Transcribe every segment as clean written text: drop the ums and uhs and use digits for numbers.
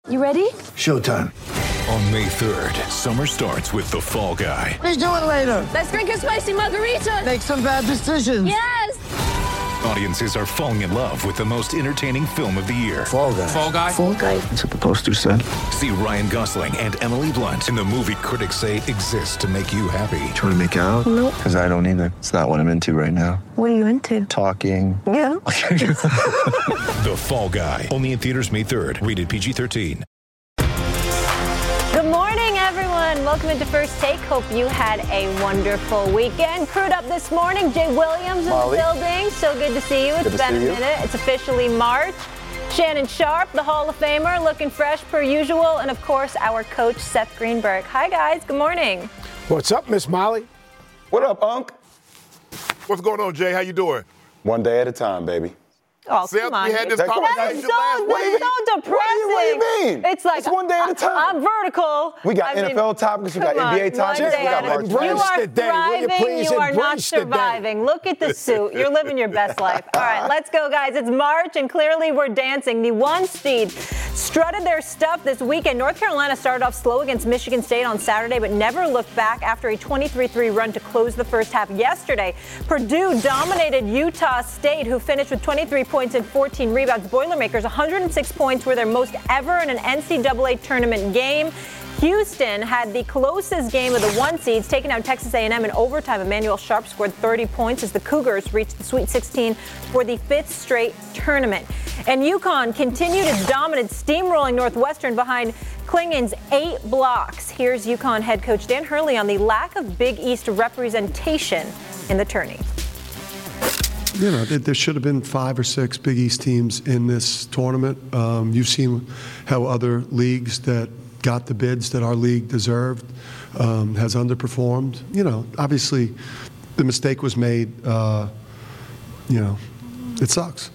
You ready? Showtime. On May 3rd, summer starts with The Fall Guy. Let's do it later. Let's drink a spicy margarita. Make some bad decisions. Yes. Audiences are falling in love with the most entertaining film of the year. Fall Guy. Fall Guy? Fall guy. That's what the poster said. See Ryan Gosling and Emily Blunt in the movie critics say exists to make you happy. Trying to make it out? Nope. Because I don't either. It's not what I'm into right now. What are you into? Talking. Yeah. The Fall Guy. Only in theaters May 3rd. Rated PG-13. Good morning, everyone. Welcome into First Take. Hope you had a wonderful weekend. Crewed up this morning. Jay Williams in the building. So good to see you. It's been a minute. It's officially March. Shannon Sharp, the Hall of Famer, looking fresh per usual. And, of course, our coach, Seth Greenberg. Hi, guys. Good morning. What's up, Miss Molly? What up, Unc? What's going on, Jay? How you doing? One day at a time, baby. Oh, Seth, come on. we had this That's conversation so last week. depressing. What do you mean? It's like It's one day at a time. I'm vertical. We got NFL topics, we got come on, NBA topics, one we day got at a March time. You Embrace are the day. Will you thriving. please You are not embrace the day? surviving. Look at the suit. You're living your best life. All right, let's go, guys. It's March, and clearly we're dancing. The one seed strutted their stuff this weekend. North Carolina started off slow against Michigan State on Saturday, but never looked back after a 23-3 run to close the first half yesterday. Purdue dominated Utah State, who finished with 23 points and 14 rebounds. Boilermakers, 106 points were their most ever in an NCAA tournament game. Houston had the closest game of the one seeds, taking out Texas A&M in overtime. Emmanuel Sharp scored 30 points as the Cougars reached the Sweet 16 for the fifth straight tournament. And UConn continued its dominance, steamrolling Northwestern behind Klingen's 8 blocks. Here's UConn head coach Dan Hurley on the lack of Big East representation in the tourney. You know, there should have been 5 or 6 Big East teams in this tournament. You've seen how other leagues that got the bids that our league deserved has underperformed. You know, obviously the mistake was made. You know, it sucks.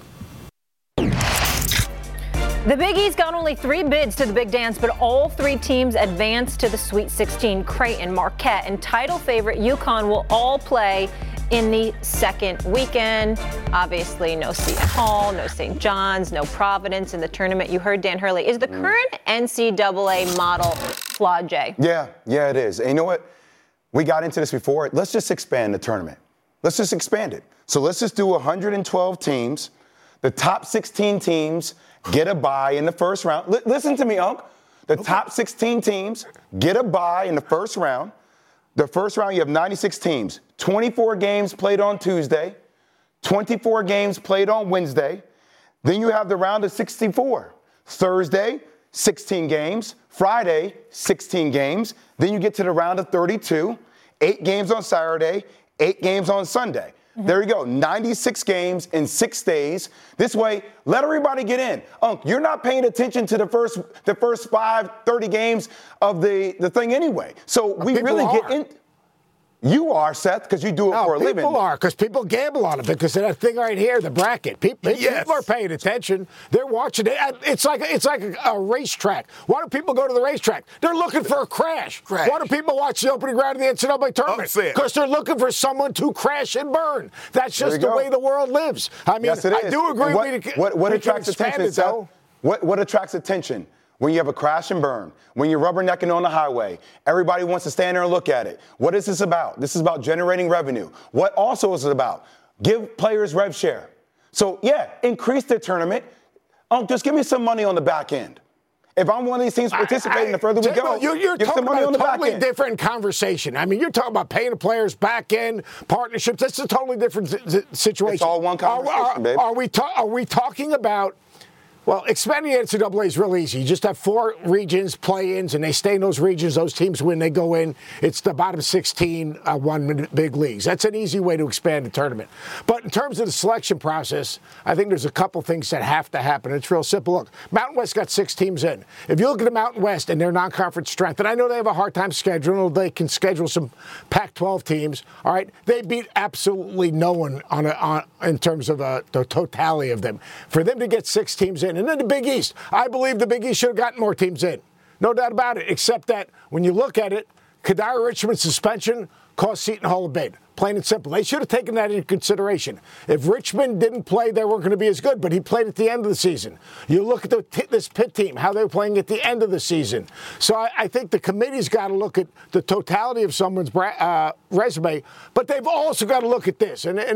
The Big East got only 3 bids to the Big Dance, but all 3 teams advanced to the Sweet 16. Creighton, Marquette, and title favorite UConn will all play in the second weekend. Obviously, no Seton Hall, no St. John's, no Providence in the tournament. You heard Dan Hurley. Is the current NCAA model flawed, Jay? Yeah, it is. And you know what? We got into this before. Let's just expand the tournament. Let's just expand it. So let's just do 112 teams. The top 16 teams get a bye in the first round. Listen to me, Unc. The top 16 teams get a bye in the first round. The first round, you have 96 teams. 24 games played on Tuesday. 24 games played on Wednesday. Then you have the round of 64. Thursday, 16 games. Friday, 16 games. Then you get to the round of 32. 8 games on Saturday, 8 games on Sunday. There you go, 96 games in 6 days. This way, let everybody get in. Unc, you're not paying attention to the first 30 games of the thing anyway. So we really get in. You are, Seth, because you do it for a living. People are, because people gamble on it because of that thing right here, the bracket. People are paying attention. They're watching it. It's like a racetrack. Why do people go to the racetrack? They're looking for a crash. Why do people watch the opening round of the NCAA tournament? Because they're looking for someone to crash and burn. That's just the way the world lives. I mean, yes, it is. I do agree. What attracts attention, Seth? What attracts attention? When you have a crash and burn, when you're rubbernecking on the highway, everybody wants to stand there and look at it. What is this about? This is about generating revenue. What also is it about? Give players rev share. So, yeah, increase the tournament. Just give me some money on the back end. If I'm one of these teams participating, the further we go, you're give talking some money about on the a totally back end. different conversation. I mean, you're talking about paying the players back end, partnerships. That's a totally different situation. It's all one conversation, babe. Are we talking about? Well, expanding the NCAA is real easy. You just have 4 regions, play-ins, and they stay in those regions. Those teams, when they go in, it's the bottom 16 won big leagues. That's an easy way to expand the tournament. But in terms of the selection process, I think there's a couple things that have to happen. It's real simple. Look, Mountain West got 6 teams in. If you look at the Mountain West and their non-conference strength, and I know they have a hard time scheduling, they can schedule some Pac-12 teams, all right? They beat absolutely no one in terms of the totality of them. For them to get 6 teams in, and then the Big East. I believe the Big East should have gotten more teams in. No doubt about it, except that when you look at it, Kadira Richmond's suspension cost Seton Hall a bid. Plain and simple. They should have taken that into consideration. If Richmond didn't play, they weren't going to be as good, but he played at the end of the season. You look at this Pitt team, how they're playing at the end of the season. So I think the committee's got to look at the totality of someone's resume, but they've also got to look at this. And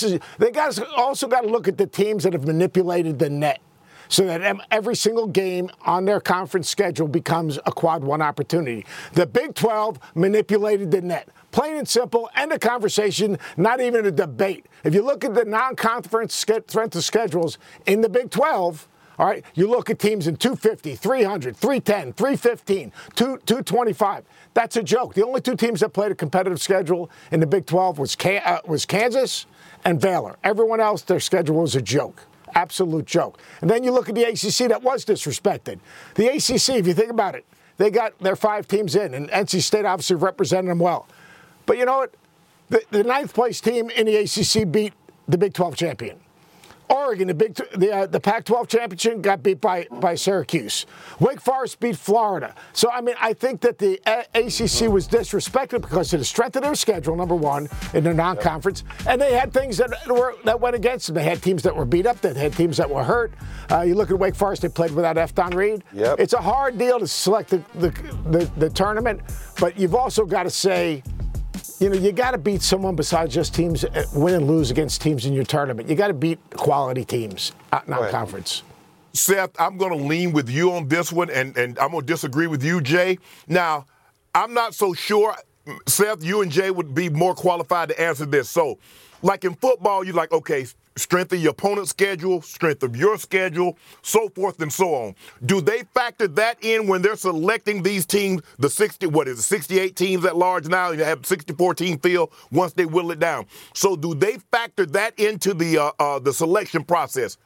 also got to look at the teams that have manipulated the net, so that every single game on their conference schedule becomes a quad one opportunity. The Big 12 manipulated the net. Plain and simple, end of conversation, not even a debate. If you look at the non-conference strength of schedules in the Big 12, all right, you look at teams in 250, 300, 310, 315, 225. That's a joke. The only two teams that played a competitive schedule in the Big 12 was Kansas and Baylor. Everyone else, their schedule was a joke. Absolute joke. And then you look at the ACC that was disrespected. The ACC, if you think about it, they got their 5 teams in, and NC State obviously represented them well. But you know what? The ninth place team in the ACC beat the Big 12 champion. Oregon, the Pac-12 championship, got beat by Syracuse. Wake Forest beat Florida. So, I mean, I think that the ACC was disrespected because of the strength of their schedule, number one, in their non-conference. And they had things that went against them. They had teams that were beat up. They had teams that were hurt. You look at Wake Forest, they played without F. Don Reed. Yep. It's a hard deal to select the tournament, but you've also got to say, you know, you got to beat someone besides just teams win and lose against teams in your tournament. You got to beat quality teams, non-conference. Seth, I'm going to lean with you on this one, and I'm going to disagree with you, Jay. Now, I'm not so sure, Seth, you and Jay would be more qualified to answer this. So, like in football, you're like, okay, strength of your opponent's schedule, strength of your schedule, so forth and so on. Do they factor that in when they're selecting these teams, the 68 teams at large now? You have 64-team field once they whittle it down. So do they factor that into the selection process?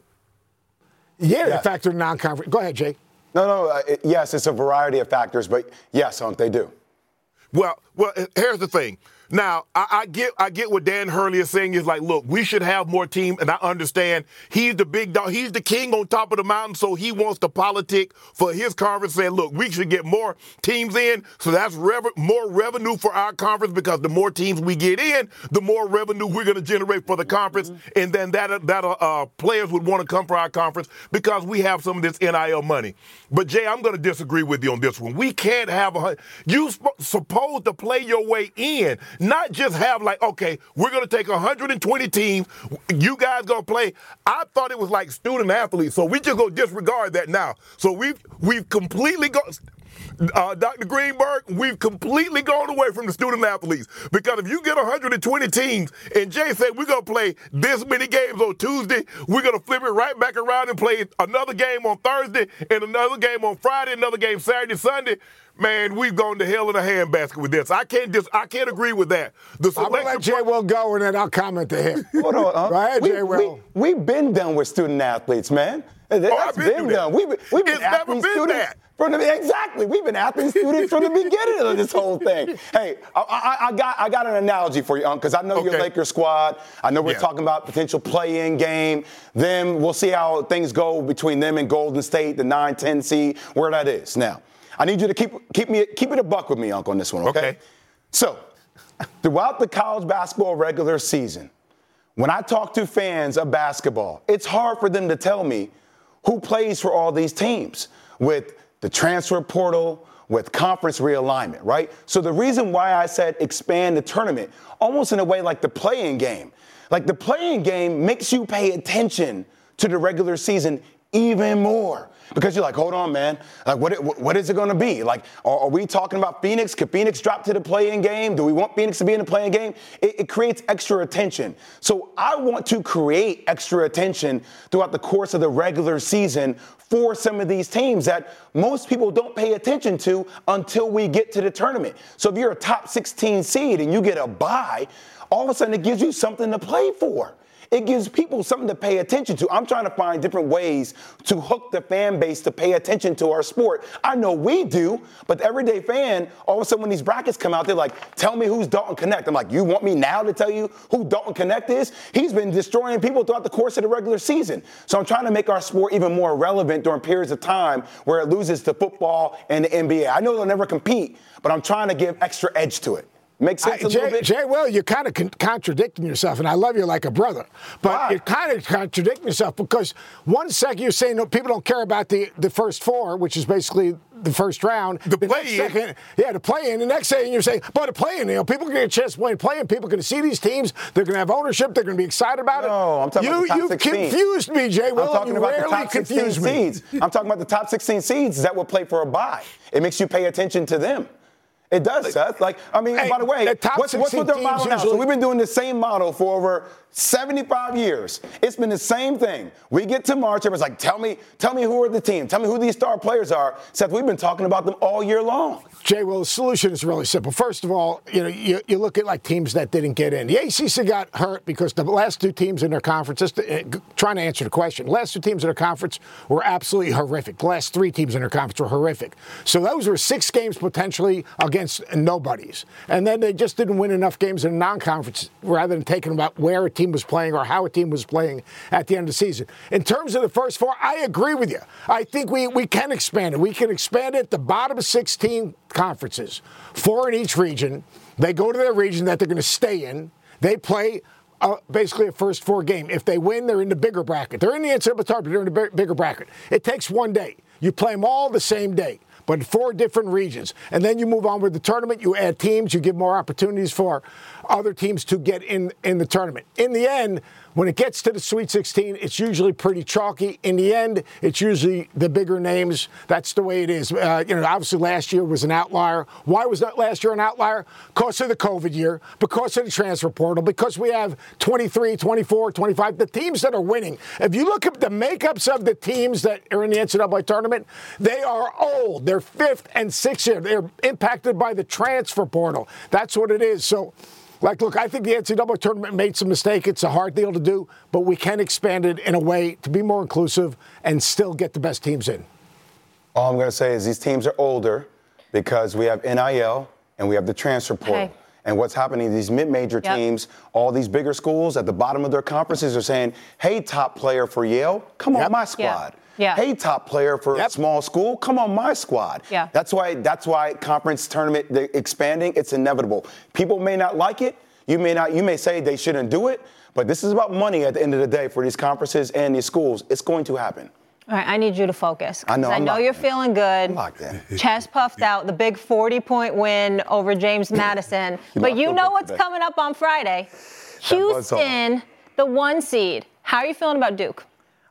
Yeah, they factor non-conference. Go ahead, Jay. No, yes, it's a variety of factors, but yes, Hunk, they do. Well, here's the thing. Now, I get what Dan Hurley is saying is like, look, we should have more teams, and I understand he's the big dog. He's the king on top of the mountain, so he wants to politic for his conference, saying, look, we should get more teams in, so that's more revenue for our conference, because the more teams we get in, the more revenue we're going to generate for the conference, and then that players would want to come for our conference because we have some of this NIL money. But, Jay, I'm going to disagree with you on this one. We can't have you're supposed to play your way in. Not just have like, okay, we're going to take 120 teams. You guys going to play. I thought it was like student athletes, so we just go disregard that now. So we've completely gone. Dr. Greenberg, we've completely gone away from the student athletes, because if you get 120 teams and Jay said we're going to play this many games on Tuesday, we're going to flip it right back around and play another game on Thursday and another game on Friday, another game Saturday, Sunday. Man, we've gone to hell in a handbasket with this. I can't agree with that. I'm going to let Jay Will go, and then I'll comment to him. Hold on, Go ahead, Jay Will. We've been done with student athletes, man. That's been done. We've been it's never been students. that. Exactly. We've been athlete students from the beginning of this whole thing. Hey, I got an analogy for you, because I know your Lakers squad. I know we're talking about potential play-in game. Then we'll see how things go between them and Golden State, the 9-10 seed, where that is. Now, I need you to keep it a buck with me, Unc, on this one, okay? So, throughout the college basketball regular season, when I talk to fans of basketball, it's hard for them to tell me who plays for all these teams with the transfer portal, with conference realignment, right? So the reason why I said expand the tournament, almost in a way like the play-in game. Like the play-in game makes you pay attention to the regular season even more. Because you're like, hold on, man. Like, what is it going to be? Like, are we talking about Phoenix? Could Phoenix drop to the play-in game? Do we want Phoenix to be in the play-in game? It creates extra attention. So I want to create extra attention throughout the course of the regular season for some of these teams that most people don't pay attention to until we get to the tournament. So if you're a top 16 seed and you get a bye, all of a sudden it gives you something to play for. It gives people something to pay attention to. I'm trying to find different ways to hook the fan base to pay attention to our sport. I know we do, but the everyday fan, all of a sudden when these brackets come out, they're like, tell me who's Dalton Knecht. I'm like, you want me now to tell you who Dalton Knecht is? He's been destroying people throughout the course of the regular season. So I'm trying to make our sport even more relevant during periods of time where it loses to football and the NBA. I know they'll never compete, but I'm trying to give extra edge to it. Makes sense a little bit? Jay, Will, you're kind of contradicting yourself, and I love you like a brother. But Why? you're kind of contradicting yourself because one second you're saying no, people don't care about the first four, which is basically the first round. The next play-in. second, the play-in. The next second you're saying, but the play-in, people can get a chance to play and play-in. People are going to see these teams. They're going to have ownership. They're going to be excited about it. No, I'm talking about the top You've 16. confused me, Jay. Will. I'm talking you about the rarely top 16 confuse me. seeds. I'm talking about the top 16 seeds that will play for a bye. It makes you pay attention to them. It does, Seth. By the way, what's with their model now? So we've been doing the same model for over 75 years. It's been the same thing. We get to March, everyone's like, tell me who are the team. Tell me who these star players are. Seth, we've been talking about them all year long. Jay, well, the solution is really simple. First of all, you look at like teams that didn't get in. The ACC got hurt because the last two teams in their conference, trying to answer the question, the last two teams in their conference were absolutely horrific. The last three teams in their conference were horrific. So those were 6 games potentially against nobodies. And then they just didn't win enough games in a non-conference rather than taking about where a team was playing or how a team was playing at the end of the season. In terms of the first 4, I agree with you. I think we can expand it. We can expand it. The bottom 16 conferences, 4 in each region. They go to their region that they're going to stay in. They play basically a first 4 game. If they win, they're in the bigger bracket. They're in the NCAA tournament, they're in the bigger bracket. It takes 1 day. You play them all the same day, but in 4 different regions. And then you move on with the tournament. You add teams. You give more opportunities for other teams to get in the tournament. In the end, when it gets to the Sweet 16, it's usually pretty chalky. In the end, it's usually the bigger names. That's the way it is. Obviously last year was an outlier. Why was that last year an outlier? Because of the COVID year, because of the transfer portal, because we have 23, 24, 25, the teams that are winning. If you look at the makeups of the teams that are in the NCAA tournament, they are old. They're 5th and 6th year. They're impacted by the transfer portal. That's what it is. So, look, I think the NCAA tournament made some mistake. It's a hard deal to do, but we can expand it in a way to be more inclusive and still get the best teams in. All I'm going to say is these teams are older because we have NIL and we have the transfer portal. Okay. And what's happening, these mid-major teams, all these bigger schools at the bottom of their conferences are saying, hey, top player for Yale, come on my squad. Yeah. Hey, top player for a small school, come on my squad. Yeah. That's why conference tournament expanding, it's inevitable. People may not like it. You may say they shouldn't do it, but this is about money at the end of the day for these conferences and these schools. It's going to happen. All right, I need you to focus. I know. I know you're feeling good. I'm locked in. Chest puffed out, the big 40-point win over James Madison. But you know what's coming up on Friday. Houston, the 1 seed. How are you feeling about Duke?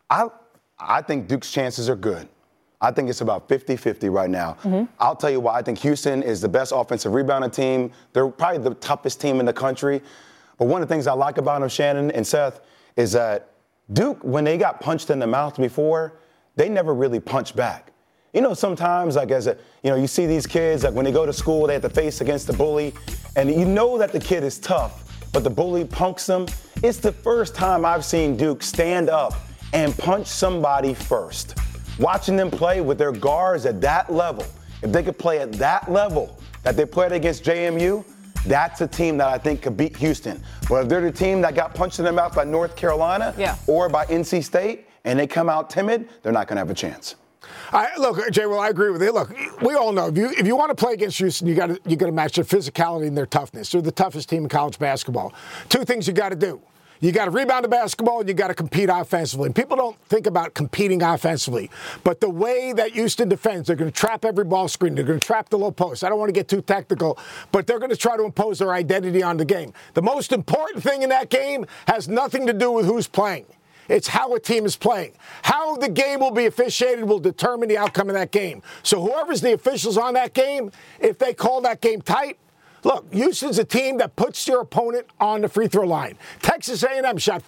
I think Duke's chances are good. I think it's about 50-50 right now. Mm-hmm. I'll tell you why. I think Houston is the best offensive rebounding team. They're probably the toughest team in the country. But one of the things I like about them, Shannon and Seth, is that Duke, when they got punched in the mouth before, they never really punched back. Sometimes, you see these kids, when they go to school, they have to face against the bully, and you know that the kid is tough, but the bully punks them. It's the first time I've seen Duke stand up and punch somebody first. Watching them play with their guards at that level, if they could play at that level that they played against JMU, that's a team that I think could beat Houston. But if they're the team that got punched in the mouth by North Carolina or by NC State and they come out timid, they're not going to have a chance. Look, Jay, I agree with you. Look, we all know if you want to play against Houston, you got to match their physicality and their toughness. They're the toughest team in college basketball. 2 things you got to do. You got to rebound the basketball, and you got to compete offensively. And people don't think about competing offensively. But the way that Houston defends, they're going to trap every ball screen. They're going to trap the low post. I don't want to get too technical, but they're going to try to impose their identity on the game. The most important thing in that game has nothing to do with who's playing. It's how a team is playing. How the game will be officiated will determine the outcome of that game. So whoever's the officials on that game, if they call that game tight, look, Houston's a team that puts your opponent on the free throw line. Texas A&M shot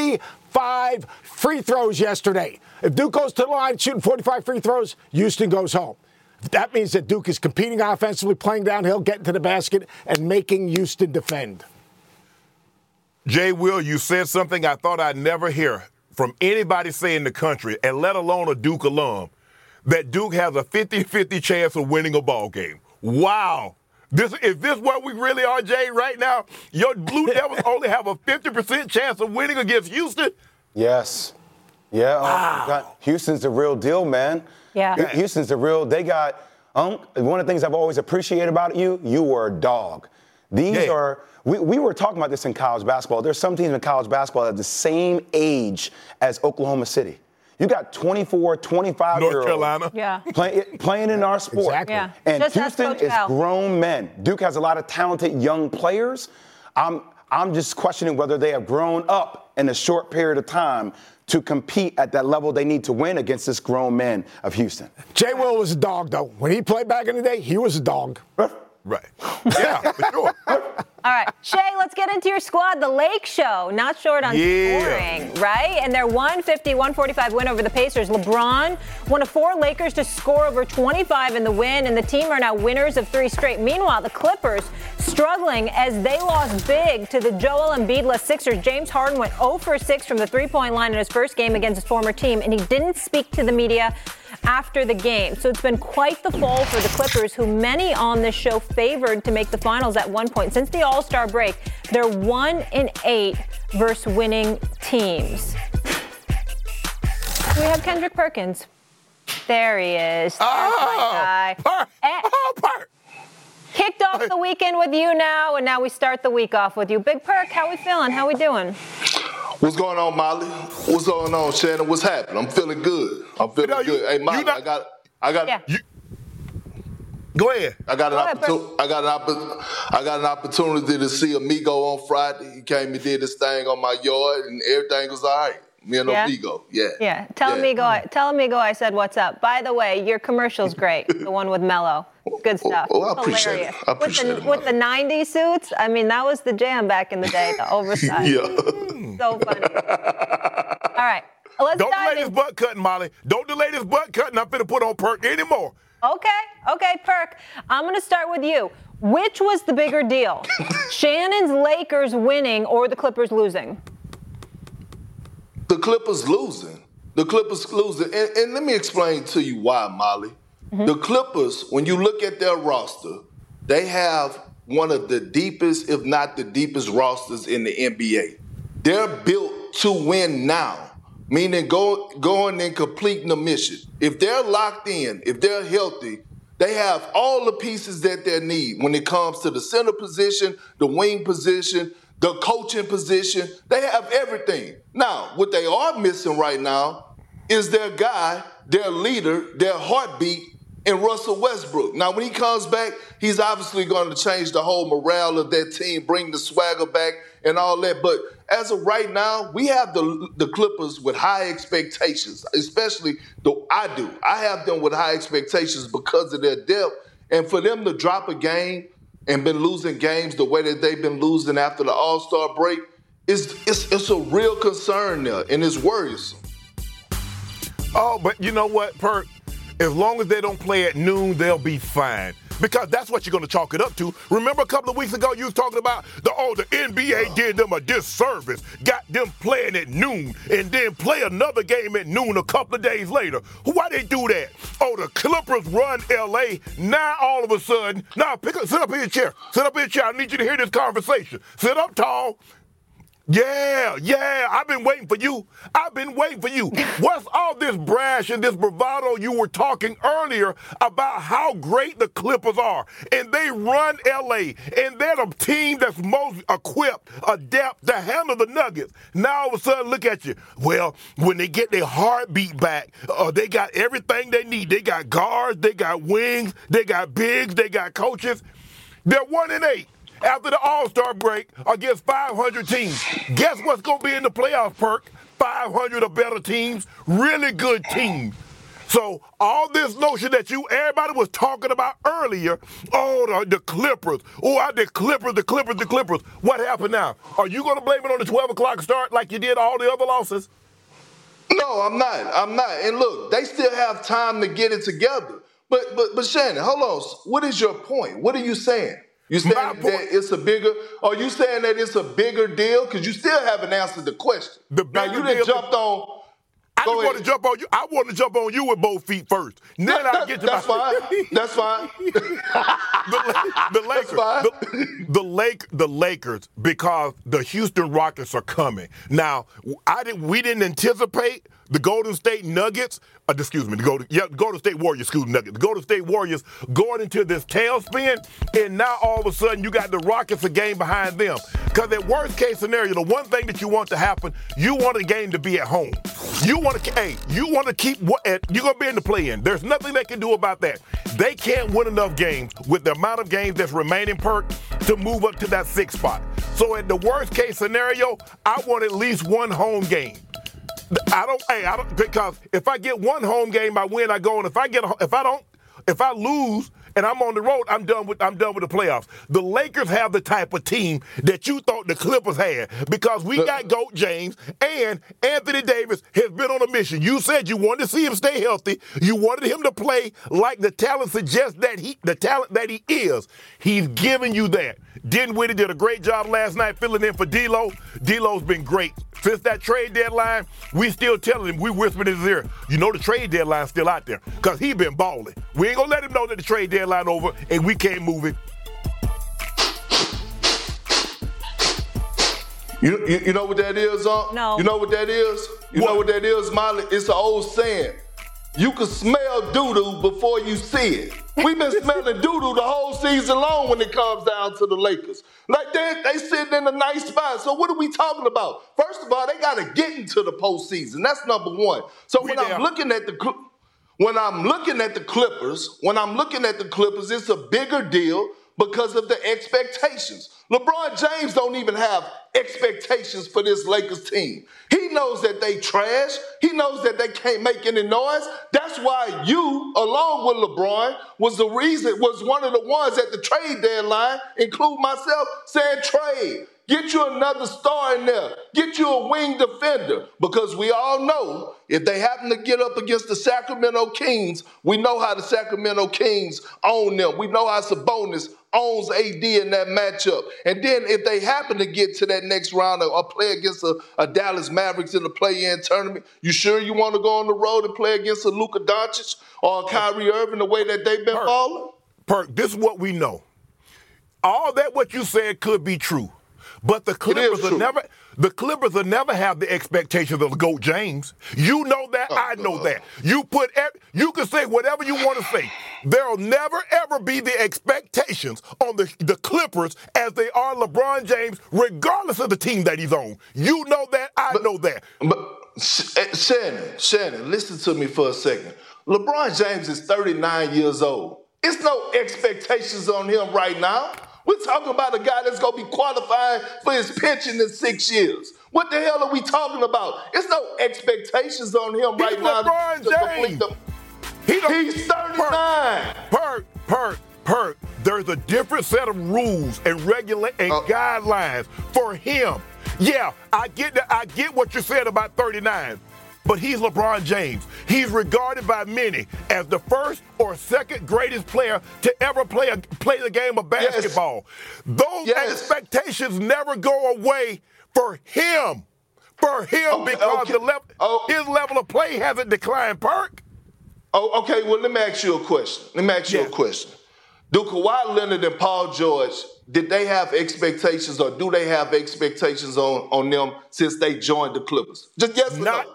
45 free throws yesterday. If Duke goes to the line shooting 45 free throws, Houston goes home. That means that Duke is competing offensively, playing downhill, getting to the basket, and making Houston defend. Jay, Will, you said something I thought I'd never hear from anybody say in the country, and let alone a Duke alum, that Duke has a 50-50 chance of winning a ball game. Wow. Is this where we really are, Jay, right now? Your Blue Devils only have a 50% chance of winning against Houston? Yes. Yeah. Wow. Houston's the real deal, man. Yeah. Houston's the real. They got one of the things I've always appreciated about you were a dog. These are we were talking about this in college basketball. There's some teams in college basketball that are the same age as Oklahoma City. You got 24, 25-year-olds North Carolina. playing in our sport. Exactly. Yeah. And Just ask Houston Coach is Cal. grown men. Duke has a lot of talented young players. I'm just questioning whether they have grown up in a short period of time to compete at that level they need to win against this grown men of Houston. Jay Will was a dog, though. When he played back in the day, he was a dog. Right. Yeah, for sure. All right, Shay, let's get into your squad. The Lake Show, not short on scoring, right? And their 150-145 win over the Pacers. LeBron, one of 4 Lakers to score over 25 in the win, and the team are now winners of 3 straight. Meanwhile, the Clippers struggling as they lost big to the Joel Embiid-less Sixers. James Harden went 0 for 6 from the three-point line in his first game against his former team, and he didn't speak to the media after the game. So it's been quite the fall for the Clippers, who many on this show favored to make the finals at one point. Since the All-Star break, they're 1-8 versus winning teams. We have Kendrick Perkins. There he is. There's my guy. Kicked off the weekend with you now, and now we start the week off with you. Big Perk, how we feeling? How we doing? What's going on, Molly? What's going on, Shannon? What's happening? I'm feeling good. Good. Hey, Molly, I got. Yeah. Go ahead. I got an opportunity to see Amigo on Friday. He came and did his thing on my yard, and everything was all right. Me and Amigo, yeah. Tell Amigo I said what's up. By the way, your commercial's great. The one with Mello. Good stuff. Oh, I appreciate it. I appreciate it. With the 90s suits, I mean, that was the jam back in the day, the oversized. Yeah. So funny. All right. Let's Don't dive delay in. this butt cutting, Molly. Don't delay this butt cutting. I'm finna put on Perk anymore. Okay, Perk. I'm going to start with you. Which was the bigger deal? Shannon's Lakers winning or the Clippers losing? The Clippers losing. And let me explain to you why, Molly. Mm-hmm. The Clippers, when you look at their roster, they have one of the deepest, if not the deepest rosters in the NBA. They're built to win now, meaning going and completing the mission. If they're locked in, if they're healthy, they have all the pieces that they need when it comes to the center position, the wing position, the coaching position. They have everything. Now, what they are missing right now is their guy, their leader, their heartbeat, in Russell Westbrook. Now, when he comes back, he's obviously going to change the whole morale of that team, bring the swagger back and all that. But as of right now, we have the Clippers with high expectations, especially I have them with high expectations because of their depth. And for them to drop a game and been losing games the way that they've been losing after the All-Star break, it's a real concern there, and it's worrisome. Oh, but you know what, Perk? As long as they don't play at noon, they'll be fine. Because that's what you're going to chalk it up to. Remember a couple of weeks ago you was talking about the NBA did them a disservice, got them playing at noon, and then play another game at noon a couple of days later. Why they do that? Oh, the Clippers run L.A. Now all of a sudden, sit up in your chair. Sit up in your chair. I need you to hear this conversation. Sit up tall. Yeah, I've been waiting for you. What's all this brash and this bravado you were talking earlier about how great the Clippers are? And they run L.A., and they're the team that's most equipped, adept to handle the Nuggets. Now all of a sudden, look at you. Well, when they get their heartbeat back, they got everything they need. They got guards, they got wings, they got bigs, they got coaches. They're 1-8. After the All-Star break against 500 teams. Guess what's going to be in the playoff, Perk? 500 or better teams, really good teams. So all this notion that everybody was talking about earlier, the Clippers. The Clippers. What happened now? Are you going to blame it on the 12 o'clock start like you did all the other losses? No, I'm not. And look, they still have time to get it together. But Shannon, hold on. What is your point? What are you saying? You saying that are you saying that it's a bigger deal? Because you still haven't answered the question. Now you done jumped on. I want to jump on you. I want to jump on you with both feet first. Then I'll get to that's fine. That's fine. The Lakers. That's fine. The Lakers, because the Houston Rockets are coming. Now, we didn't anticipate the Golden State Nuggets, the Golden State Warriors, Nuggets. The Golden State Warriors going into this tailspin, and now all of a sudden you got the Rockets a game behind them. Because at worst case scenario, the one thing that you want to happen, you want a game to be at home. You want to keep what you're gonna be in the play-in. There's nothing they can do about that. They can't win enough games with the amount of games that's remaining, Perk, to move up to that 6th spot. So at the worst case scenario, I want at least one home game. I don't because if I get one home game, I win, I go, and if I lose and I'm on the road, I'm done with the playoffs. The Lakers have the type of team that you thought the Clippers had because we got GOAT James and Anthony Davis has been on a mission. You said you wanted to see him stay healthy. You wanted him to play like the talent suggests the talent that he is. He's giving you that. Dinwiddie did a great job last night filling in for D'Lo. D'Lo's been great. Since that trade deadline, we still telling him, we whispering in his ear, you know the trade deadline's still out there because he been balling. We ain't going to let him know that the trade deadline over and we can't move it. You know what that is, No. You know what that is? You know what that is, Molly? It's an old saying. You can smell doo-doo before you see it. We've been smelling doo-doo the whole season long when it comes down to the Lakers. Like, they sitting in a nice spot. So what are we talking about? First of all, they got to get into the postseason. That's number one. So when I'm looking at the Clippers, it's a bigger deal because of the expectations. LeBron James don't even have expectations for this Lakers team. He knows that they trash. He knows that they can't make any noise. That's why you, along with LeBron, was one of the ones at the trade deadline, include myself, saying trade. Get you another star in there. Get you a wing defender. Because we all know if they happen to get up against the Sacramento Kings, we know how the Sacramento Kings own them. We know how Sabonis owns AD in that matchup. And then if they happen to get to that next round or play against a Dallas Mavericks in the play-in tournament, you sure you want to go on the road and play against a Luka Doncic or a Kyrie Irving the way that they've been balling? Perk, this is what we know. All that what you said could be true. But the Clippers will never have the expectations of GOAT James. You know that, I know that. You can say whatever you want to say. There'll never ever be the expectations on the Clippers as they are LeBron James, regardless of the team that he's on. You know that, I know that. But Shannon, listen to me for a second. LeBron James is 39 years old. It's no expectations on him right now. We're talking about a guy that's going to be qualifying for his pension in 6 years. What the hell are we talking about? It's no expectations on him right now. LeBron James. He's 39. Perk. There's a different set of rules and guidelines for him. Yeah, I get what you said about 39. But he's LeBron James. He's regarded by many as the first or second greatest player to ever play the game of basketball. Those expectations never go away for him. Because his level of play hasn't declined, Perk. Oh, okay. Well, let me ask you a question. Do Kawhi Leonard and Paul George, did they have expectations or do they have expectations on them since they joined the Clippers? Just yes or no?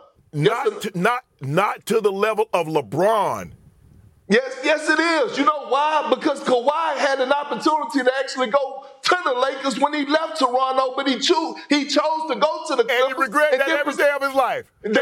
Not to the level of LeBron. Yes, it is. You know why? Because Kawhi had an opportunity to actually go to the Lakers when he left Toronto, but he chose to go to the Clippers. And he regretted that every day of his life. And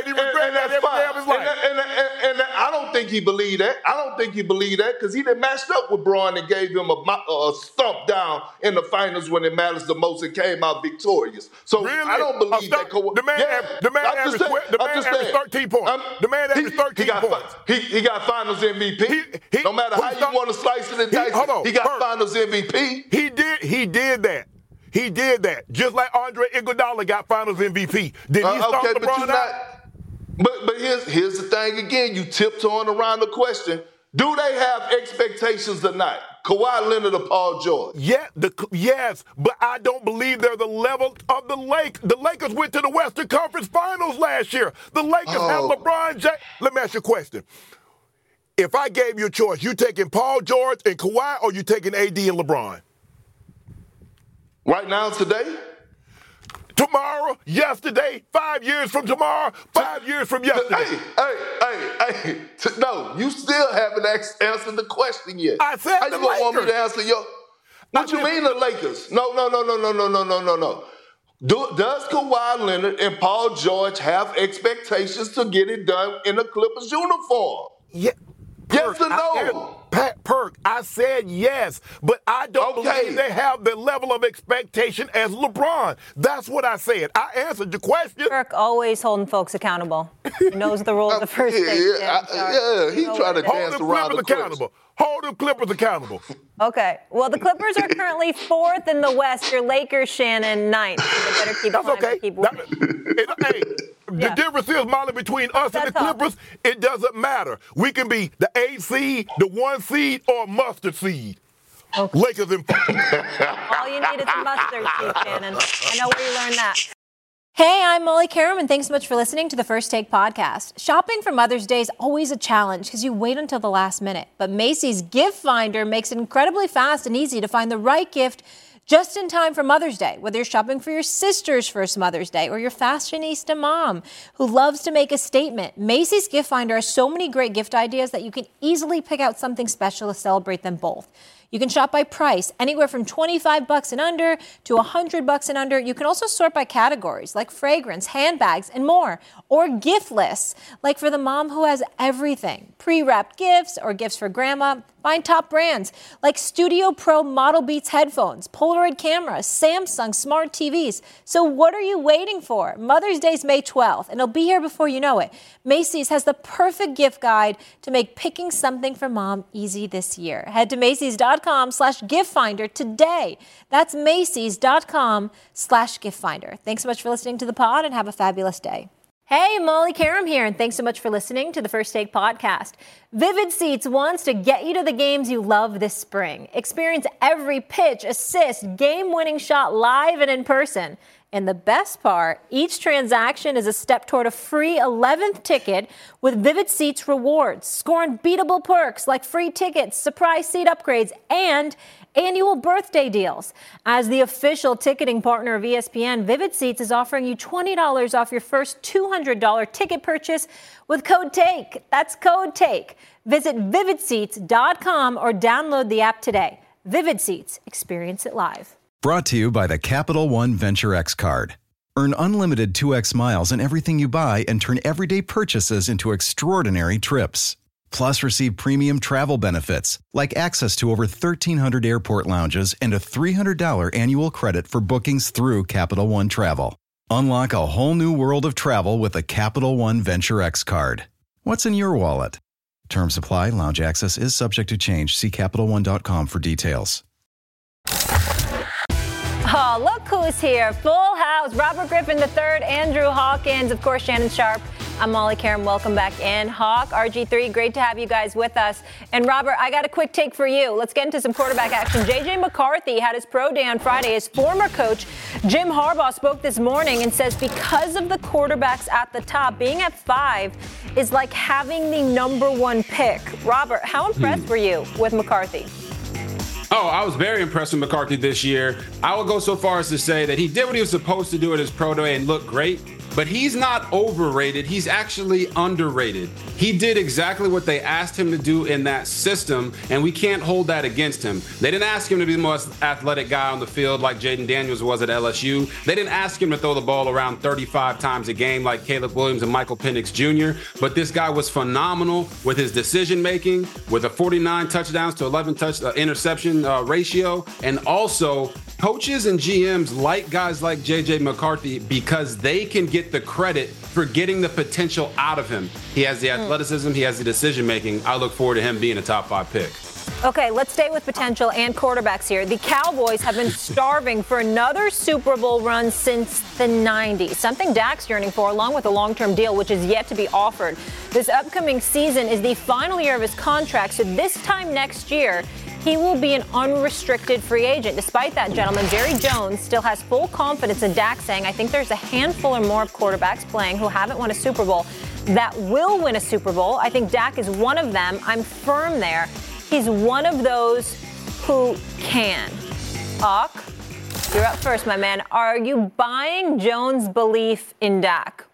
I don't think he believed that. Because he didn't match up with Braun and gave him a stump down in the finals when it matters the most and came out victorious. So really? I don't believe that Kawhi. The man averaged 13 points. The man averaged 13 points. He got finals MVP. No matter how you want to slice it and dice it, he got finals MVP. He did that. Just like Andre Iguodala got finals MVP. Did he start LeBron out? But here's the thing again. You tiptoeing around the question. Do they have expectations or not? Kawhi Leonard or Paul George? Yeah, yes, but I don't believe they're the level of the Lakers. The Lakers went to the Western Conference Finals last year. The Lakers have LeBron James. Let me ask you a question. If I gave you a choice, you taking Paul George and Kawhi or you taking AD and LeBron? Right now, today? Tomorrow, yesterday, 5 years from tomorrow, 5 years from yesterday. Hey. No, you still haven't answered the question yet. I said How the you gonna want me Lakers. to answer your? What you mean the Lakers? No. Does Kawhi Leonard and Paul George have expectations to get it done in a Clippers uniform? Yeah. Yes or no? Perk, I said yes, but I don't believe they have the level of expectation as LeBron. That's what I said. I answered your question. Perk always holding folks accountable. He knows the rules of first take. He trying to dance around the accountable. Hold the Clippers accountable. Okay. Well, the Clippers are currently 4th in the West. Your Lakers, Shannon, 9th. So they better keep climbing, keep winning. The difference is, Molly, between us and the Clippers, it doesn't matter. We can be the 8 seed, the 1 seed, or mustard seed. Okay. Lakers and all you need is a mustard seed, Shannon. I know where you learned that. Hey, I'm Molly Karam, and thanks so much for listening to the First Take podcast. Shopping for Mother's Day is always a challenge because you wait until the last minute. But Macy's Gift Finder makes it incredibly fast and easy to find the right gift just in time for Mother's Day, whether you're shopping for your sister's first Mother's Day or your fashionista mom who loves to make a statement. Macy's Gift Finder has so many great gift ideas that you can easily pick out something special to celebrate them both. You can shop by price, anywhere from $25 and under to $100 and under. You can also sort by categories like fragrance, handbags, and more. Or gift lists, like for the mom who has everything. Pre-wrapped gifts or gifts for grandma. Find top brands like Studio Pro Model Beats headphones, Polaroid cameras, Samsung smart TVs. So what are you waiting for? Mother's Day is May 12th, and it'll be here before you know it. Macy's has the perfect gift guide to make picking something for mom easy this year. Head to Macy's.com/giftfinder today. That's Macy's.com/giftfinder. Thanks so much for listening to the pod, and have a fabulous day. Hey, Molly Karam here, and thanks so much for listening to the First Take podcast. Vivid Seats wants to get you to the games you love this spring. Experience every pitch, assist, game-winning shot live and in person. And the best part, each transaction is a step toward a free 11th ticket with Vivid Seats rewards. Score unbeatable perks like free tickets, surprise seat upgrades, and annual birthday deals. As the official ticketing partner of ESPN, Vivid Seats is offering you $20 off your first $200 ticket purchase with code TAKE. That's code TAKE. Visit vividseats.com or download the app today. Vivid Seats. Experience it live. Brought to you by the Capital One Venture X card. Earn unlimited 2x miles in everything you buy and turn everyday purchases into extraordinary trips. Plus, receive premium travel benefits like access to over 1,300 airport lounges and a $300 annual credit for bookings through Capital One Travel. Unlock a whole new world of travel with the Capital One Venture X card. What's in your wallet? Terms apply. Lounge access is subject to change. See CapitalOne.com for details. Oh, look who's here. Full house. Robert Griffin III, Andrew Hawkins, of course, Shannon Sharpe. I'm Molly Karam. Welcome back in. Hawk, RG3, great to have you guys with us. And Robert, I got a quick take for you. Let's get into some quarterback action. J.J. McCarthy had his pro day on Friday. His former coach, Jim Harbaugh, spoke this morning and says because of the quarterbacks at the top, being at 5 is like having the number 1 pick. Robert, how impressed were you with McCarthy? Oh, I was very impressed with McCarthy this year. I would go so far as to say that he did what he was supposed to do at his pro day and looked great. But he's not overrated. He's actually underrated. He did exactly what they asked him to do in that system, and we can't hold that against him. They didn't ask him to be the most athletic guy on the field like Jaden Daniels was at LSU. They didn't ask him to throw the ball around 35 times a game like Caleb Williams and Michael Penix Jr., but this guy was phenomenal with his decision-making, with a 49 touchdowns to 11 interception ratio, and also coaches and GMs like guys like J.J. McCarthy because they can get the credit for getting the potential out of him. He has the athleticism, he has the decision-making. I look forward to him being a top 5 pick. Okay, let's stay with potential and quarterbacks here. The Cowboys have been starving for another Super Bowl run since the 90s, something Dak's yearning for, along with a long-term deal, which is yet to be offered. This upcoming season is the final year of his contract, so this time next year, he will be an unrestricted free agent. Despite that, gentlemen, Jerry Jones still has full confidence in Dak, saying, I think there's a handful or more of quarterbacks playing who haven't won a Super Bowl that will win a Super Bowl. I think Dak is one of them. I'm firm there. He's one of those who can. Hawk? You're up first, my man. Are you buying Jones' belief in Dak?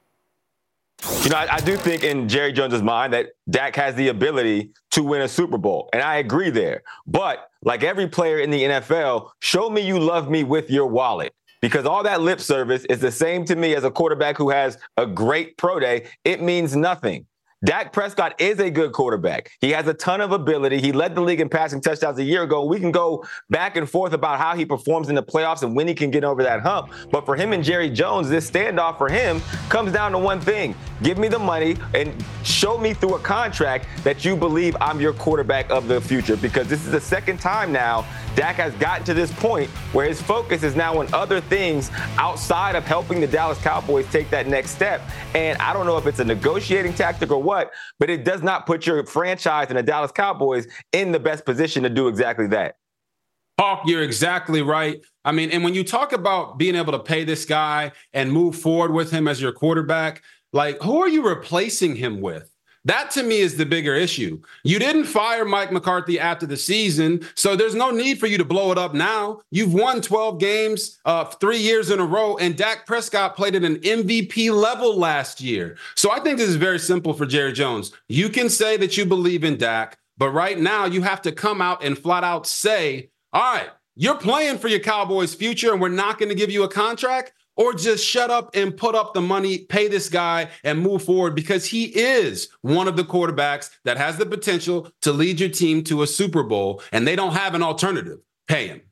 You know, I do think in Jerry Jones' mind that Dak has the ability to win a Super Bowl, and I agree there. But like every player in the NFL, show me you love me with your wallet, because all that lip service is the same to me as a quarterback who has a great pro day. It means nothing. Dak Prescott is a good quarterback. He has a ton of ability. He led the league in passing touchdowns a year ago. We can go back and forth about how he performs in the playoffs and when he can get over that hump. But for him and Jerry Jones, this standoff for him comes down to one thing. Give me the money and show me through a contract that you believe I'm your quarterback of the future, because this is the second time now Dak has gotten to this point where his focus is now on other things outside of helping the Dallas Cowboys take that next step. And I don't know if it's a negotiating tactic or what, but it does not put your franchise and the Dallas Cowboys in the best position to do exactly that. Hawk, you're exactly right. I mean, and when you talk about being able to pay this guy and move forward with him as your quarterback, like, who are you replacing him with? That, to me, is the bigger issue. You didn't fire Mike McCarthy after the season, so there's no need for you to blow it up now. You've won 12 games 3 years in a row, and Dak Prescott played at an MVP level last year. So I think this is very simple for Jerry Jones. You can say that you believe in Dak, but right now you have to come out and flat out say, all right, you're playing for your Cowboys' future, and we're not going to give you a contract. Or just shut up and put up the money, pay this guy, and move forward, because he is one of the quarterbacks that has the potential to lead your team to a Super Bowl, and they don't have an alternative. Pay him.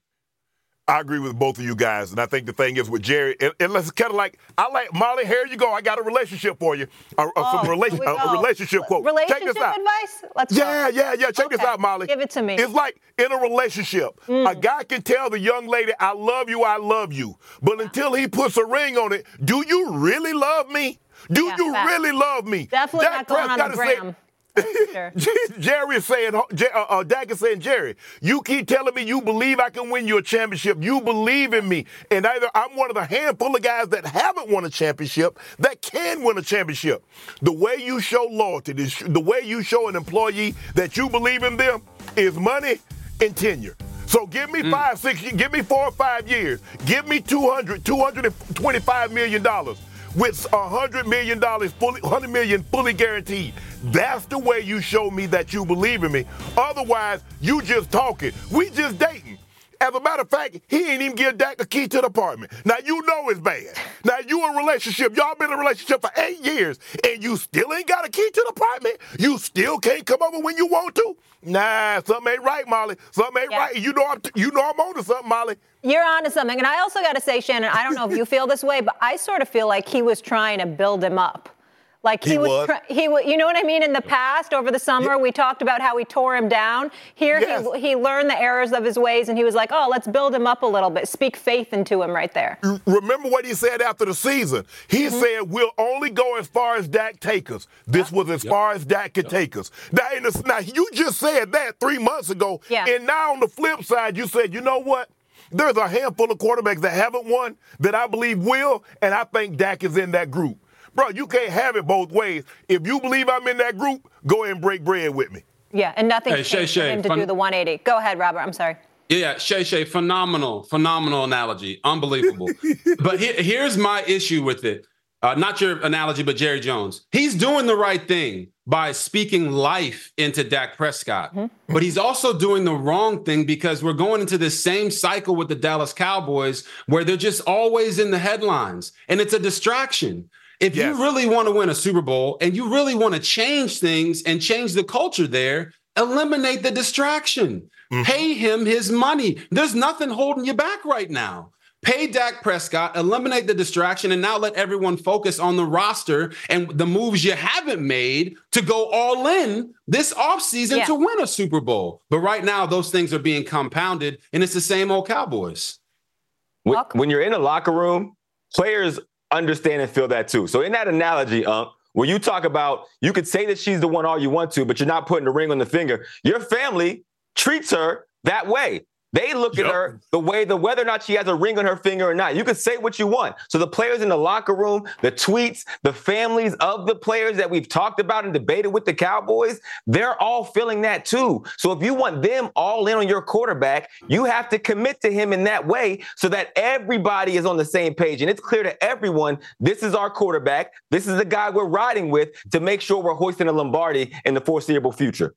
I agree with both of you guys, and I think the thing is with Jerry, and let's kind of like, I like Molly. Here you go. I got a relationship for you. A relationship quote. Relationship Check this out. advice? Let's go. Yeah. Check this out, Molly. Give it to me. It's like in a relationship, a guy can tell the young lady, "I love you," but until he puts a ring on it, do you really love me? Do you really love me? Definitely not going on the gram. Sure. Jerry is saying, Dak is saying, Jerry, you keep telling me you believe I can win you a championship. You believe in me. And either I'm one of the handful of guys that haven't won a championship that can win a championship. The way you show loyalty, the way you show an employee that you believe in them is money and tenure. So give me 5, 6, give me 4 or 5 years. Give me $225 million. With $100 million fully guaranteed. That's the way you show me that you believe in me. Otherwise, you just talking. We just dating. As a matter of fact, he ain't even give Dak a key to the apartment. Now, you know it's bad. Now, you in a relationship. Y'all been in a relationship for 8 years, and you still ain't got a key to the apartment? You still can't come over when you want to? Nah, something ain't right, Molly. Something ain't right. You know I'm on to something, Molly. You're on to something. And I also got to say, Shannon, I don't know if you feel this way, but I sort of feel like he was trying to build him up. Like he was, you know what I mean? In the past, over the summer, we talked about how he tore him down. Here, he learned the errors of his ways, and he was like, oh, let's build him up a little bit. Speak faith into him right there. Remember what he said after the season? He said, we'll only go as far as Dak take us. This was as far as Dak could take us. Now, you just said that 3 months ago, and now on the flip side, you said, you know what? There's a handful of quarterbacks that haven't won that I believe will, and I think Dak is in that group. Bro, you can't have it both ways. If you believe I'm in that group, go ahead and break bread with me. Yeah, and nothing changed for him to do the 180. Go ahead, Robert. I'm sorry. Yeah, Shay, phenomenal analogy. Unbelievable. But here's my issue with it. Not your analogy, but Jerry Jones. He's doing the right thing by speaking life into Dak Prescott. But he's also doing the wrong thing because we're going into this same cycle with the Dallas Cowboys where they're just always in the headlines. And it's a distraction. If you really want to win a Super Bowl and you really want to change things and change the culture there, eliminate the distraction. Pay him his money. There's nothing holding you back right now. Pay Dak Prescott, eliminate the distraction, and now let everyone focus on the roster and the moves you haven't made to go all in this offseason to win a Super Bowl. But right now, those things are being compounded, and it's the same old Cowboys. When you're in a locker room, players understand and feel that too. So in that analogy, when you talk about, you could say that she's the one all you want to, but you're not putting the ring on the finger. Your family treats her that way. They look at her the way whether or not she has a ring on her finger or not. You can say what you want. So the players in the locker room, the tweets, the families of the players that we've talked about and debated with the Cowboys, they're all feeling that too. So if you want them all in on your quarterback, you have to commit to him in that way so that everybody is on the same page. And it's clear to everyone, this is our quarterback. This is the guy we're riding with to make sure we're hoisting a Lombardi in the foreseeable future.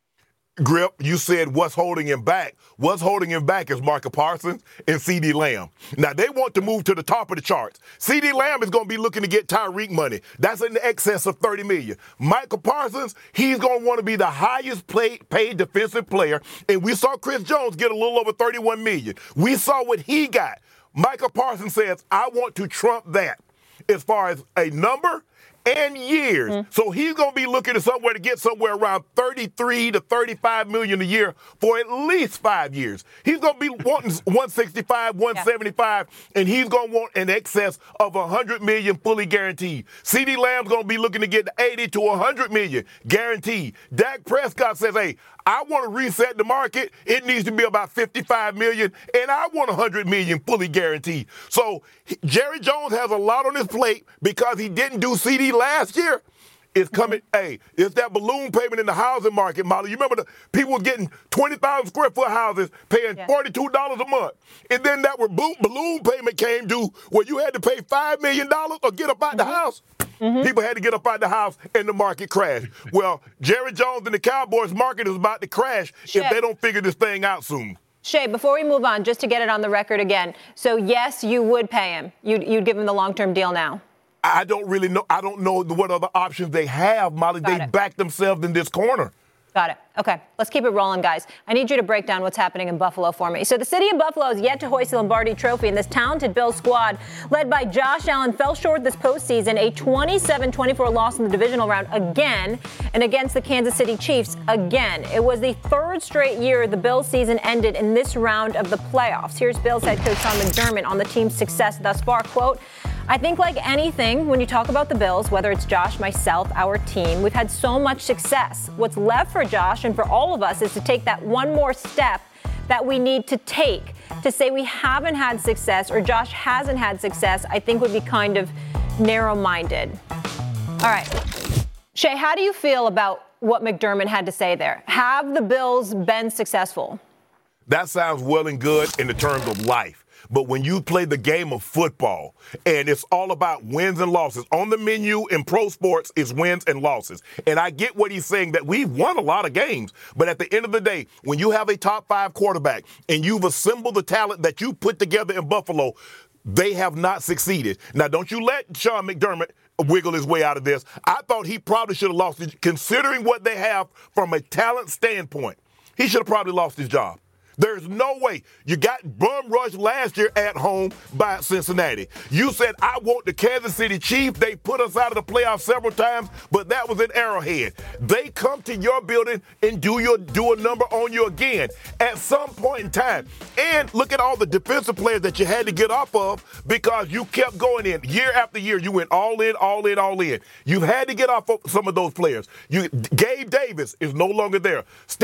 Grip, you said what's holding him back. What's holding him back is Micah Parsons and CeeDee Lamb. Now, they want to move to the top of the charts. CeeDee Lamb is going to be looking to get Tyreek money. That's in the excess of $30 million. Micah Parsons, he's going to want to be the highest paid defensive player. And we saw Chris Jones get a little over $31 million. We saw what he got. Micah Parsons says, I want to trump that as far as a number and years. So he's going to be looking at somewhere to get somewhere around 33 to 35 million a year for at least 5 years. He's going to be wanting 165, 175, and he's going to want an excess of 100 million fully guaranteed. CeeDee Lamb's going to be looking to get 80 to 100 million guaranteed. Dak Prescott says, hey, I want to reset the market. It needs to be about 55 million, and I want 100 million fully guaranteed. So Jerry Jones has a lot on his plate because he didn't do CD last year. It's coming. Hey, it's that balloon payment in the housing market, Molly. You remember the people were getting 20,000 square foot houses paying $42 a month. And then that balloon payment came due where you had to pay $5 million or get up out the house. People had to get up out the house and the market crashed. Well, Jerry Jones and the Cowboys market is about to crash if they don't figure this thing out soon. Shay, before we move on, just to get it on the record again. So, yes, you would pay him. You'd give him the long-term deal now. I don't really know. I don't know what other options they have, Molly. They backed themselves in this corner. Got it. Okay, let's keep it rolling, guys. I need you to break down what's happening in Buffalo for me. So the city of Buffalo has yet to hoist the Lombardi Trophy, and this talented Bills squad, led by Josh Allen, fell short this postseason, a 27-24 loss in the divisional round again, and against the Kansas City Chiefs again. It was the third straight year the Bills season ended in this round of the playoffs. Here's Bills head coach Sean McDermott on the team's success thus far. Quote, I think like anything, when you talk about the Bills, whether it's Josh, myself, our team, we've had so much success. What's left for Josh and for all of us is to take that one more step that we need to take. To say we haven't had success or Josh hasn't had success, I think would be kind of narrow-minded. All right. Shay, how do you feel about what McDermott had to say there? Have the Bills been successful? That sounds well and good in the terms of life. But when you play the game of football and it's all about wins and losses, on the menu in pro sports is wins and losses. And I get what he's saying, that we've won a lot of games. But at the end of the day, when you have a top 5 quarterback and you've assembled the talent that you put together in Buffalo, they have not succeeded. Now, don't you let Sean McDermott wiggle his way out of this. I thought he probably should have lost it, considering what they have from a talent standpoint. He should have probably lost his job. There's no way. You got bum rushed last year at home by Cincinnati. You said, I want the Kansas City Chiefs. They put us out of the playoffs several times, but that was an Arrowhead. They come to your building and do a number on you again at some point in time. And look at all the defensive players that you had to get off of because you kept going in. Year after year, you went all in, all in, all in. You had to get off of some of those players. Gabe Davis is no longer there.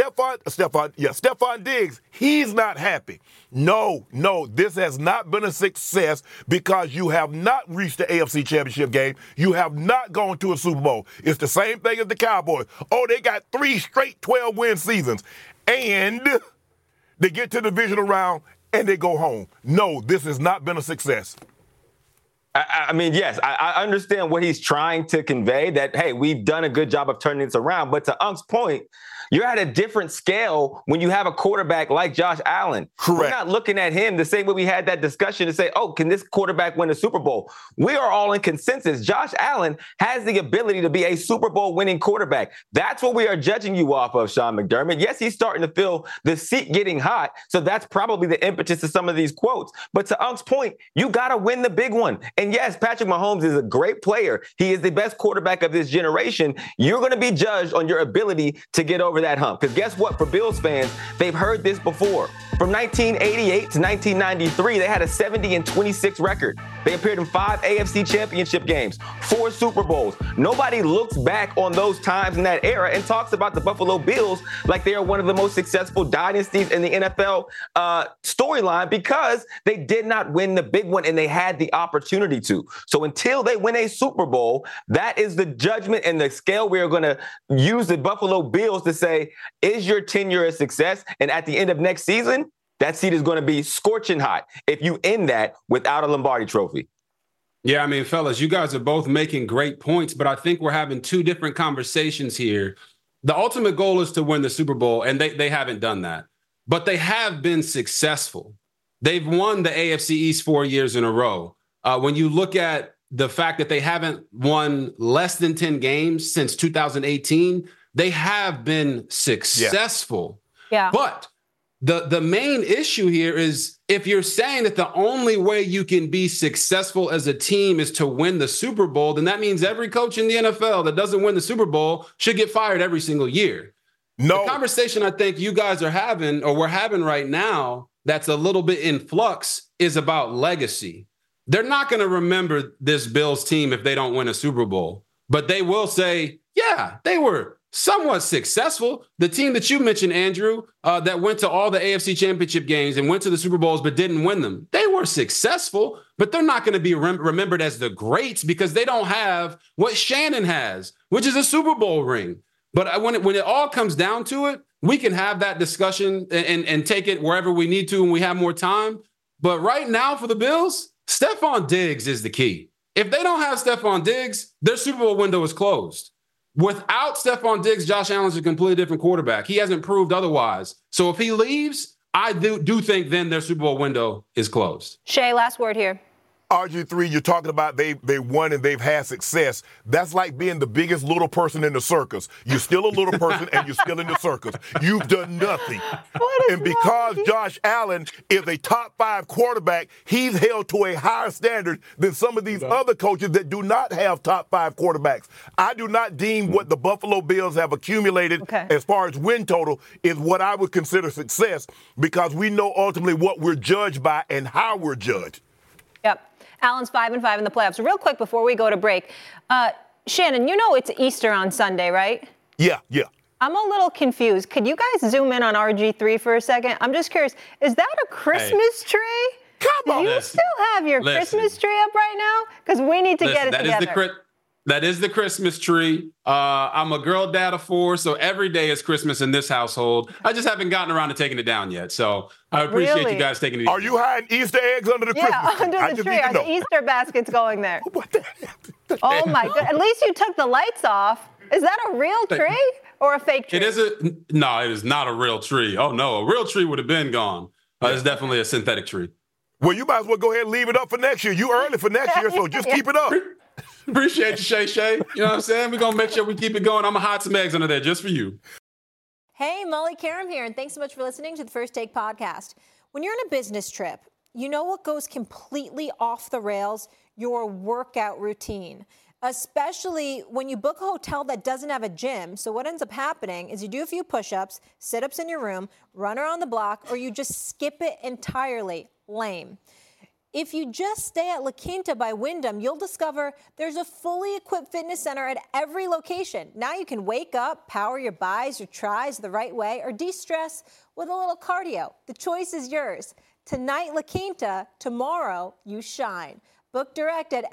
Stephon Diggs, he's not happy. No, this has not been a success because you have not reached the AFC Championship game. You have not gone to a Super Bowl. It's the same thing as the Cowboys. Oh, they got 3 straight 12-win seasons. And they get to the divisional round and they go home. No, this has not been a success. I mean, yes, I understand what he's trying to convey, that, hey, we've done a good job of turning this around. But to Unk's point, you're at a different scale when you have a quarterback like Josh Allen. Correct. We're not looking at him the same way we had that discussion to say, oh, can this quarterback win a Super Bowl? We are all in consensus. Josh Allen has the ability to be a Super Bowl winning quarterback. That's what we are judging you off of, Sean McDermott. Yes, he's starting to feel the seat getting hot, so that's probably the impetus of some of these quotes. But to Unk's point, you got to win the big one. And yes, Patrick Mahomes is a great player. He is the best quarterback of this generation. You're going to be judged on your ability to get over that hump. Because guess what? For Bills fans, they've heard this before. From 1988 to 1993, they had a 70-26 record. They appeared in 5 AFC championship games, 4 Super Bowls. Nobody looks back on those times in that era and talks about the Buffalo Bills like they are one of the most successful dynasties in the NFL storyline because they did not win the big one and they had the opportunity to. So until they win a Super Bowl, that is the judgment and the scale we are going to use the Buffalo Bills to say, is your tenure a success? And at the end of next season, that seat is going to be scorching hot if you end that without a Lombardi trophy. Yeah, I mean, fellas, you guys are both making great points, but I think we're having two different conversations here. The ultimate goal is to win the Super Bowl, and they haven't done that. But they have been successful. They've won the AFC East 4 years in a row. When you look at the fact that they haven't won less than 10 games since 2018, they have been successful. Yeah. But the main issue here is if you're saying that the only way you can be successful as a team is to win the Super Bowl, then that means every coach in the NFL that doesn't win the Super Bowl should get fired every single year. No. The conversation I think you guys are having, or we're having right now, that's a little bit in flux, is about legacy. They're not going to remember this Bills team if they don't win a Super Bowl, but they will say, yeah, they were somewhat successful. The team that you mentioned, Andrew, that went to all the AFC championship games and went to the Super Bowls but didn't win them. They were successful, but they're not going to be remembered as the greats because they don't have what Shannon has, which is a Super Bowl ring. But when it all comes down to it, we can have that discussion and take it wherever we need to when we have more time. But right now for the Bills, Stephon Diggs is the key. If they don't have Stephon Diggs, their Super Bowl window is closed. Without Stephon Diggs, Josh Allen's a completely different quarterback. He hasn't proved otherwise. So if he leaves, I do think then their Super Bowl window is closed. Shay, last word here. RG3, you're talking about they won and they've had success. That's like being the biggest little person in the circus. You're still a little person and you're still in the circus. You've done nothing. And because Josh Allen is a top 5 quarterback, he's held to a higher standard than some of these other coaches that do not have top 5 quarterbacks. I do not deem what the Buffalo Bills have accumulated as far as win total is what I would consider success because we know ultimately what we're judged by and how we're judged. Yep. Allen's 5-5 in the playoffs. Real quick before we go to break, Shannon, you know it's Easter on Sunday, right? Yeah. I'm a little confused. Could you guys zoom in on RG3 for a second? I'm just curious. Is that a Christmas tree? Come on. Do you still have your Christmas tree up right now? Because we need to get it together. That is the Christmas tree. I'm a girl dad of 4, so every day is Christmas in this household. I just haven't gotten around to taking it down yet. So I appreciate you guys taking it. Are you hiding Easter eggs under the Christmas tree? Yeah, under the tree. Are the Easter baskets going there? Oh, my God. At least you took the lights off. Is that a real tree or a fake tree? It is not a real tree. Oh, no. A real tree would have been gone. It's definitely a synthetic tree. Well, you might as well go ahead and leave it up for next year. You early for next year, so just keep it up. Appreciate you, Shay. You know what I'm saying? We're going to make sure we keep it going. I'm going to hide some eggs under there just for you. Hey, Molly Karam here, and thanks so much for listening to the First Take podcast. When you're on a business trip, you know what goes completely off the rails? Your workout routine, especially when you book a hotel that doesn't have a gym. So what ends up happening is you do a few push-ups, sit-ups in your room, run around the block, or you just skip it entirely. Lame. If you just stay at La Quinta by Wyndham, you'll discover there's a fully equipped fitness center at every location. Now you can wake up, power your bis or tris the right way, or de-stress with a little cardio. The choice is yours. Tonight, La Quinta. Tomorrow, you shine. Book direct at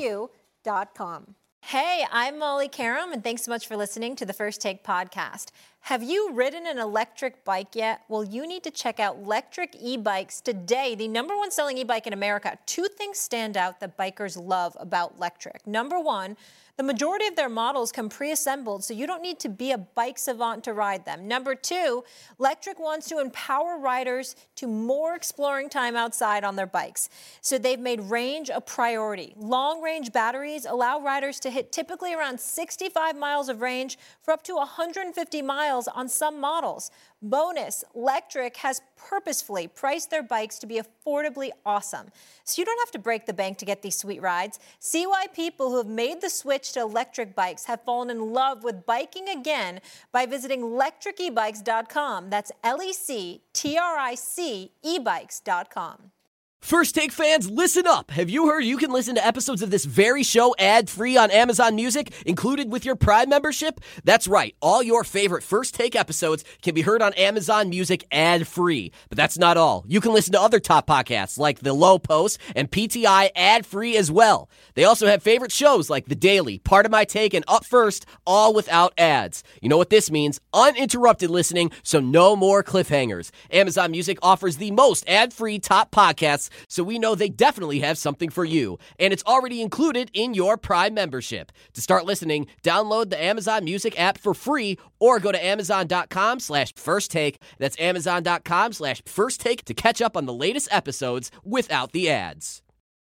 lq.com. Hey, I'm Molly Karam, and thanks so much for listening to the First Take podcast. Have you ridden an electric bike yet? Well, you need to check out Lectric E-Bikes today, the #1 selling e-bike in America. 2 things stand out that bikers love about Lectric. Number 1, the majority of their models come pre-assembled, so you don't need to be a bike savant to ride them. Number 2, Lectric wants to empower riders to more exploring time outside on their bikes. So they've made range a priority. Long-range batteries allow riders to hit typically around 65 miles of range for up to 150 miles miles on some models. Bonus, Lectric has purposefully priced their bikes to be affordably awesome. So you don't have to break the bank to get these sweet rides. See why people who have made the switch to electric bikes have fallen in love with biking again by visiting lectricebikes.com. That's LECTRIC ebikes.com. First Take fans, listen up. Have you heard you can listen to episodes of this very show ad-free on Amazon Music, included with your Prime membership? That's right. All your favorite First Take episodes can be heard on Amazon Music ad-free. But that's not all. You can listen to other top podcasts like The Low Post and PTI ad-free as well. They also have favorite shows like The Daily, Part of My Take, and Up First, all without ads. You know what this means? Uninterrupted listening, so no more cliffhangers. Amazon Music offers the most ad-free top podcasts, so we know they definitely have something for you. And it's already included in your Prime membership. To start listening, download the Amazon Music app for free or go to amazon.com/firsttake. That's amazon.com/firsttake to catch up on the latest episodes without the ads.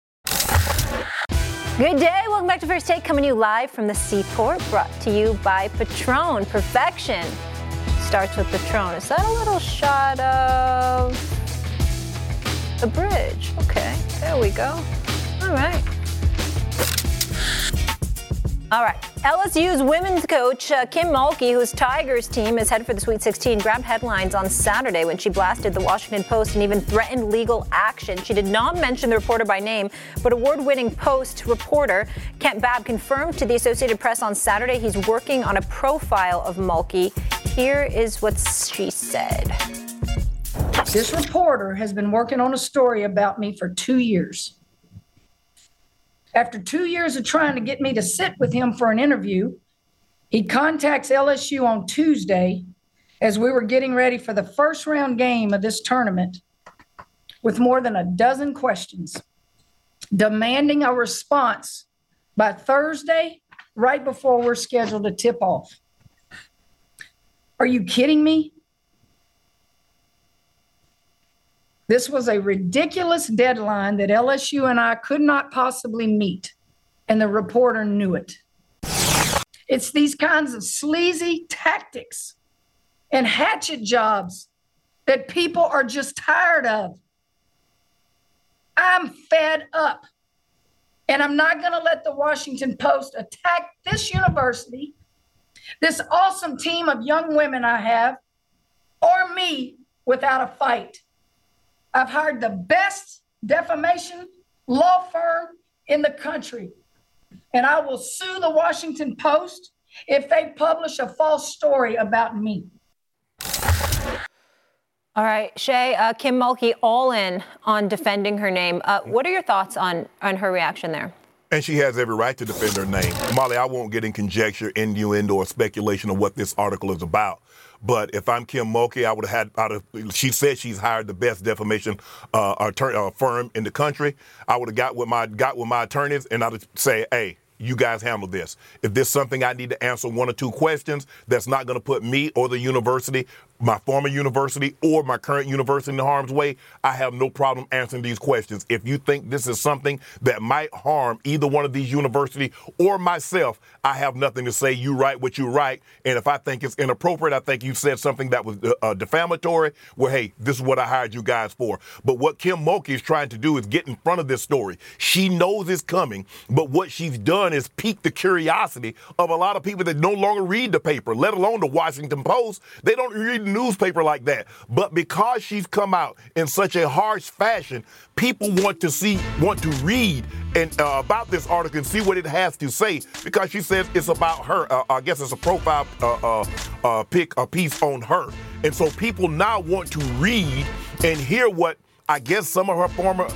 Good day. Welcome back to First Take, coming to you live from the Seaport, brought to you by Patron. Perfection starts with Patron. Is that a little shot of the bridge? Okay, there we go. All right. LSU's women's coach, Kim Mulkey, whose Tigers team is headed for the Sweet 16, grabbed headlines on Saturday when she blasted the Washington Post and even threatened legal action. She did not mention the reporter by name, but award-winning Post reporter Kent Babb confirmed to the Associated Press on Saturday he's working on a profile of Mulkey. Here is what she said. This reporter has been working on a story about me for 2 years. After 2 years of trying to get me to sit with him for an interview, he contacts LSU on Tuesday as we were getting ready for the first round game of this tournament with more than a dozen questions, demanding a response by Thursday, right before we're scheduled to tip off. Are you kidding me? This was a ridiculous deadline that LSU and I could not possibly meet, and the reporter knew it. It's these kinds of sleazy tactics and hatchet jobs that people are just tired of. I'm fed up, and I'm not going to let the Washington Post attack this university, this awesome team of young women I have, or me without a fight. I've hired the best defamation law firm in the country, and I will sue the Washington Post if they publish a false story about me. All right, Shay, Kim Mulkey all in on defending her name. What are your thoughts on her reaction there? And she has every right to defend her name. Molly, I won't get in conjecture, innuendo, or speculation of what this article is about. But if I'm Kim Mulkey, I would have she said she's hired the best defamation firm in the country. I would have got with my attorneys, and I'd say, hey, you guys handle this. If there's something I need to answer one or two questions that's not going to put me or the university, my former university or my current university in harm's way, I have no problem answering these questions. If you think this is something that might harm either one of these universities or myself, I have nothing to say. You write what you write. And if I think it's inappropriate, I think you said something that was defamatory, well, hey, this is what I hired you guys for. But what Kim Mulkey is trying to do is get in front of this story. She knows it's coming, but what she's done is pique the curiosity of a lot of people that no longer read the paper, let alone the Washington Post. They don't read the newspaper like that. But because she's come out in such a harsh fashion, people want to read and about this article and see what it has to say, because she says it's about her. I guess it's a profile piece on her. And so people now want to read and hear what I guess some of her former,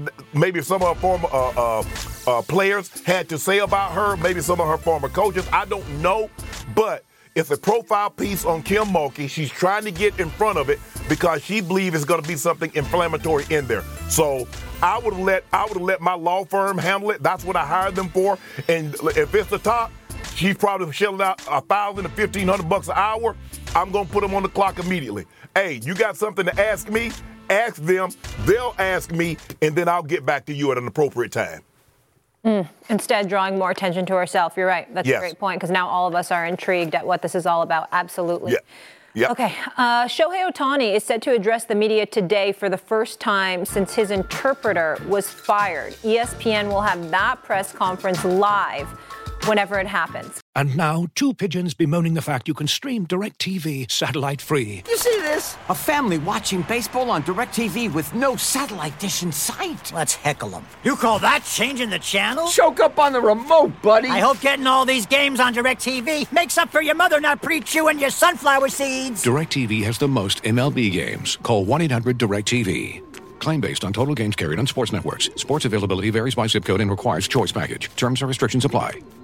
players had to say about her, maybe some of her former coaches. I don't know, but it's a profile piece on Kim Mulkey. She's trying to get in front of it because she believes it's going to be something inflammatory in there. So I would have let my law firm handle it. That's what I hired them for. And if it's the top, she's probably shelling out $1,000 to $1,500 an hour. I'm going to put them on the clock immediately. Hey, you got something to ask me? Ask them, they'll ask me, and then I'll get back to you at an appropriate time. Instead, drawing more attention to ourselves. You're right. That's a great point, because now all of us are intrigued at what this is all about. Absolutely. Yeah. Okay. Shohei Ohtani is set to address the media today for the first time since his interpreter was fired. ESPN will have that press conference live whenever it happens. And now, two pigeons bemoaning the fact you can stream DirecTV satellite-free. You see this? A family watching baseball on DirecTV with no satellite dish in sight. Let's heckle them. You call that changing the channel? Choke up on the remote, buddy. I hope getting all these games on DirecTV makes up for your mother not pre-chewing your sunflower seeds. DirecTV has the most MLB games. Call 1-800-DirecTV. Claim based on total games carried on sports networks. Sports availability varies by zip code and requires choice package. Terms and restrictions apply.